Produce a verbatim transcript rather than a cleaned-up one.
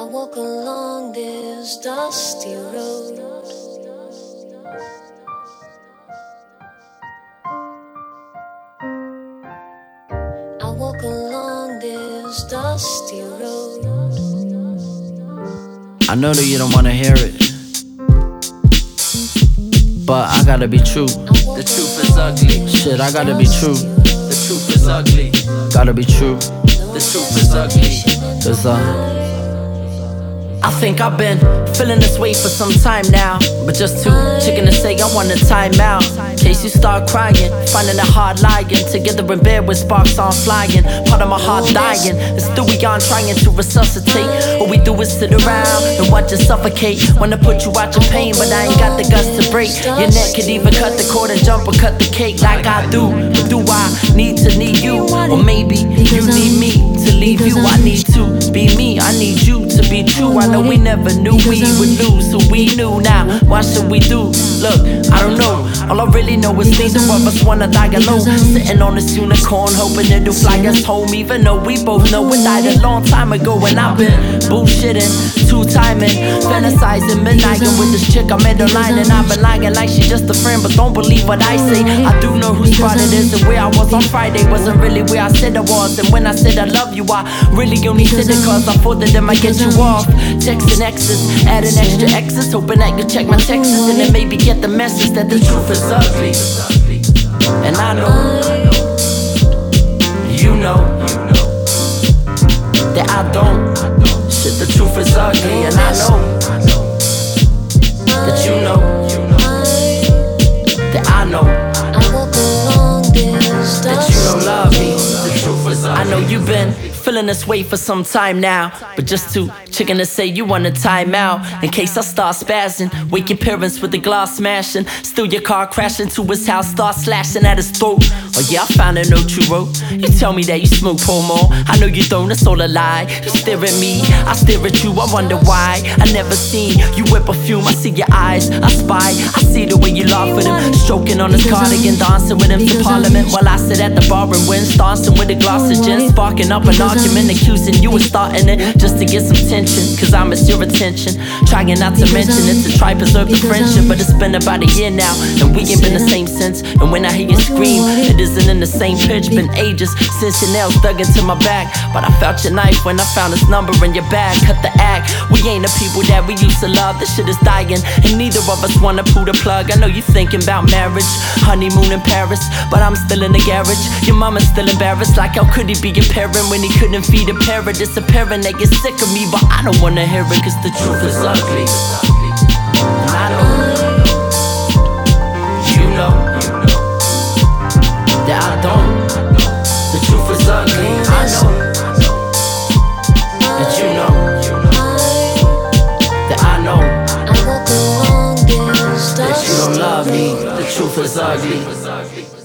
walk along this dusty road. I walk along this dusty road. I know that you don't wanna hear it, but I gotta be true. The truth is ugly. Shit, I gotta be true. The truth is ugly. Gotta be true. The truth is ugly. Cause uh I think I've been feeling this way for some time now, but just too chicken to say I want a time out. In case you start crying, finding it hard lying together in bed with sparks on flying. Part of my heart dying, and still we on trying to resuscitate. All we do is sit around and watch it suffocate. Wanna put you out your pain, but I ain't got the guts to break. Your neck could even cut the cord and jump or cut the cake like I do. But do I need to need you? Or maybe you need me to leave you. I need to be me, I need you to be true. I know we never knew we would lose, so we knew now. What should we do? Look, I don't know. All I really know is neither of us wanna die alone. Sitting on this unicorn, hoping it'll fly us home. Even though we both know it died a long time ago. And I've been bullshitting, two-timing, fantasizing, midnight with this chick I met online. And I've been lying like she's just a friend, but don't believe what I say. I do know whose spot it is, and where I was on Friday wasn't really where I said I was. And when I said I love you, I really only said it cause I thought that it might get you off. Texting exes, adding extra X's, hoping I could check my texts and then maybe get the message that the truth is ugly. And I know, you know, that I don't. Shit, the truth is ugly, and I know that you know that I know that you don't love me. The truth is ugly. I know you've been feeling this way for some time now, but just too chicken to say you want a time out. In case I start spazzing, wake your parents with the glass smashing, steal your car, crash into his house, start slashing at his throat. Oh yeah, I found a note you wrote. You tell me that you smoke more. I know you don't, it's all a lie. You stare at me, I stare at you, I wonder why. I never seen you with perfume, I see your eyes, I spy. I see the way you laugh with him, stroking on his cardigan, dancing with him to Parliament, while I sit at the bar and win, dancing with a glass of gin, sparking up an argument, accusing you of starting it just to get some tension, cause I miss your attention. Trying not to mention it to try preserve the friendship, but it's been about a year now and we ain't been the same since. And when I hear you scream, it isn't in the same pitch. Been ages since your nails dug into my back, but I felt your knife when I found his number in your bag. Cut the act, we ain't the people that we used to love. This shit is dying and neither of us wanna pull the plug. I know you thinking about marriage, honeymoon in Paris, but I'm still in the garage. Your mama's still embarrassed, like how could he be a parent when he couldn't feed a parrot? It's a parent that gets sick of me, but I don't wanna hear it cause the truth is ugly. And I know, you know, that I don't. The truth is ugly. I know that you know that I know that you don't love me. The truth is ugly.